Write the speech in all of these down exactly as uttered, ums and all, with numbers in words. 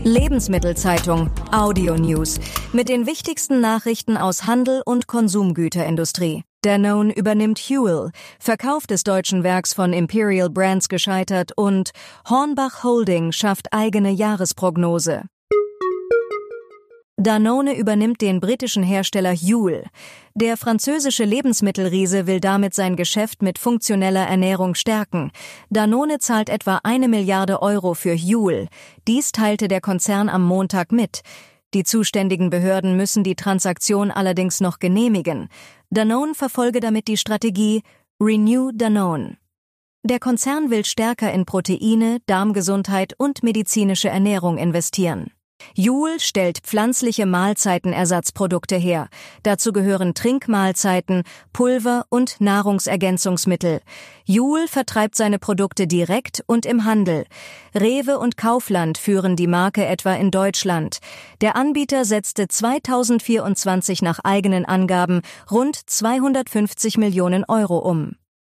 Lebensmittelzeitung Audio News mit den wichtigsten Nachrichten aus Handel und Konsumgüterindustrie. Danone übernimmt Huel, Verkauf des deutschen Werks von Imperial Brands gescheitert und Hornbach Holding schafft eigene Jahresprognose. Danone übernimmt den britischen Hersteller Huel. Der französische Lebensmittelriese will damit sein Geschäft mit funktioneller Ernährung stärken. Danone zahlt etwa eine Milliarde Euro für Huel. Dies teilte der Konzern am Montag mit. Die zuständigen Behörden müssen die Transaktion allerdings noch genehmigen. Danone verfolge damit die Strategie Renew Danone. Der Konzern will stärker in Proteine, Darmgesundheit und medizinische Ernährung investieren. Huel stellt pflanzliche Mahlzeitenersatzprodukte her. Dazu gehören Trinkmahlzeiten, Pulver und Nahrungsergänzungsmittel. Huel vertreibt seine Produkte direkt und im Handel. Rewe und Kaufland führen die Marke etwa in Deutschland. Der Anbieter setzte zweitausendvierundzwanzig nach eigenen Angaben rund zweihundertfünfzig Millionen Euro um.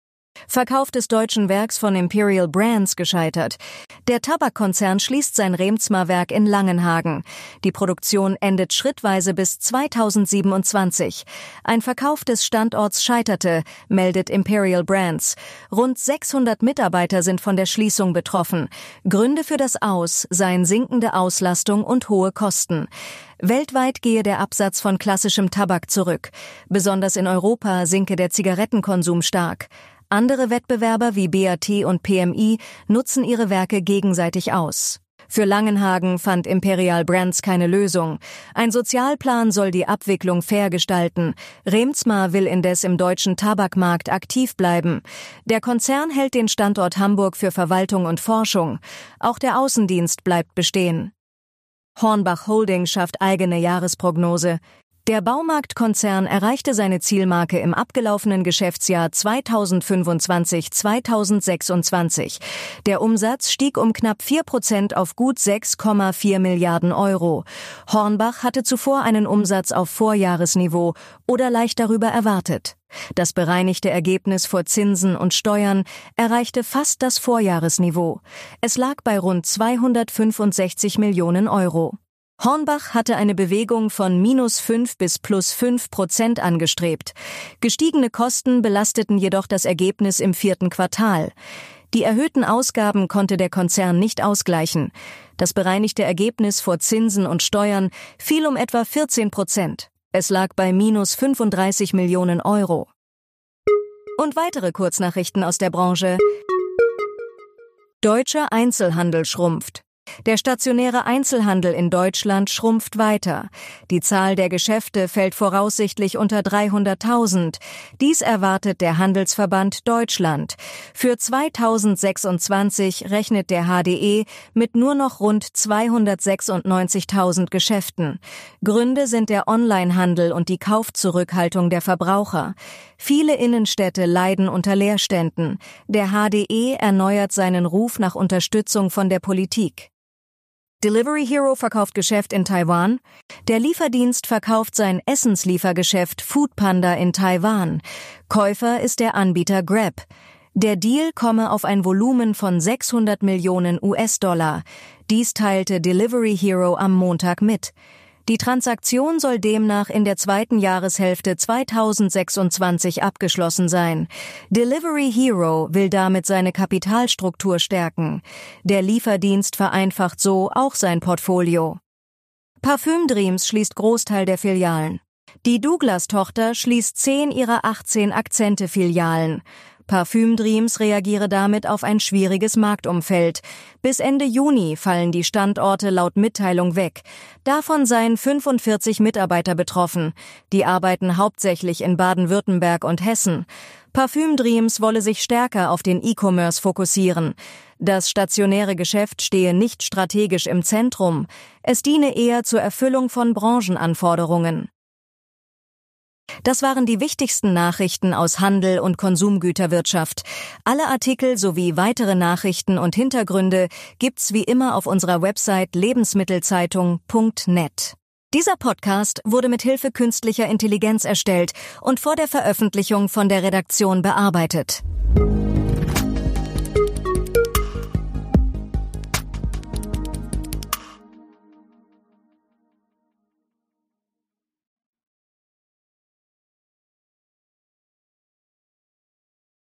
Verkauf des deutschen Werks von Imperial Brands gescheitert. Der Tabakkonzern schließt sein Remsmar-Werk in Langenhagen. Die Produktion endet schrittweise bis zweitausendsiebenundzwanzig. Ein Verkauf des Standorts scheiterte, meldet Imperial Brands. Rund sechshundert Mitarbeiter sind von der Schließung betroffen. Gründe für das Aus seien sinkende Auslastung und hohe Kosten. Weltweit gehe der Absatz von klassischem Tabak zurück. Besonders in Europa sinke der Zigarettenkonsum stark. Andere Wettbewerber wie B A T und P M I nutzen ihre Werke gegenseitig aus. Für Langenhagen fand Imperial Brands keine Lösung. Ein Sozialplan soll die Abwicklung fair gestalten. Remsmar will indes im deutschen Tabakmarkt aktiv bleiben. Der Konzern hält den Standort Hamburg für Verwaltung und Forschung. Auch der Außendienst bleibt bestehen. Hornbach Holding schafft eigene Jahresprognose. Der Baumarktkonzern erreichte seine Zielmarke im abgelaufenen Geschäftsjahr zweitausendfünfundzwanzig zweitausendsechsundzwanzig. Der Umsatz stieg um knapp vier Prozent auf gut sechs Komma vier Milliarden Euro. Hornbach hatte zuvor einen Umsatz auf Vorjahresniveau oder leicht darüber erwartet. Das bereinigte Ergebnis vor Zinsen und Steuern erreichte fast das Vorjahresniveau. Es lag bei rund zweihundertfünfundsechzig Millionen Euro. Hornbach hatte eine Bewegung von minus fünf bis plus fünf Prozent angestrebt. Gestiegene Kosten belasteten jedoch das Ergebnis im vierten Quartal. Die erhöhten Ausgaben konnte der Konzern nicht ausgleichen. Das bereinigte Ergebnis vor Zinsen und Steuern fiel um etwa vierzehn Prozent. Es lag bei minus fünfunddreißig Millionen Euro. Und weitere Kurznachrichten aus der Branche. Deutscher Einzelhandel schrumpft. Der stationäre Einzelhandel in Deutschland schrumpft weiter. Die Zahl der Geschäfte fällt voraussichtlich unter dreihunderttausend. Dies erwartet der Handelsverband Deutschland. Für zweitausendsechsundzwanzig rechnet der H D E mit nur noch rund zweihundertsechsundneunzigtausend Geschäften. Gründe sind der Onlinehandel und die Kaufzurückhaltung der Verbraucher. Viele Innenstädte leiden unter Leerständen. Der H D E erneuert seinen Ruf nach Unterstützung von der Politik. Delivery Hero verkauft Geschäft in Taiwan. Der Lieferdienst verkauft sein Essensliefergeschäft Foodpanda in Taiwan. Käufer ist der Anbieter Grab. Der Deal komme auf ein Volumen von sechshundert Millionen U S-Dollar. Dies teilte Delivery Hero am Montag mit. Die Transaktion soll demnach in der zweiten Jahreshälfte zweitausendsechsundzwanzig abgeschlossen sein. Delivery Hero will damit seine Kapitalstruktur stärken. Der Lieferdienst vereinfacht so auch sein Portfolio. Parfüm Dreams schließt Großteil der Filialen. Die Douglas-Tochter schließt zehn ihrer achtzehn Akzente-Filialen. Parfüm Dreams reagiere damit auf ein schwieriges Marktumfeld. Bis Ende Juni fallen die Standorte laut Mitteilung weg. Davon seien fünfundvierzig Mitarbeiter betroffen. Die arbeiten hauptsächlich in Baden-Württemberg und Hessen. Parfüm Dreams wolle sich stärker auf den E-Commerce fokussieren. Das stationäre Geschäft stehe nicht strategisch im Zentrum. Es diene eher zur Erfüllung von Branchenanforderungen. Das waren die wichtigsten Nachrichten aus Handel und Konsumgüterwirtschaft. Alle Artikel sowie weitere Nachrichten und Hintergründe gibt's wie immer auf unserer Website lebensmittelzeitung punkt net. Dieser Podcast wurde mit Hilfe künstlicher Intelligenz erstellt und vor der Veröffentlichung von der Redaktion bearbeitet.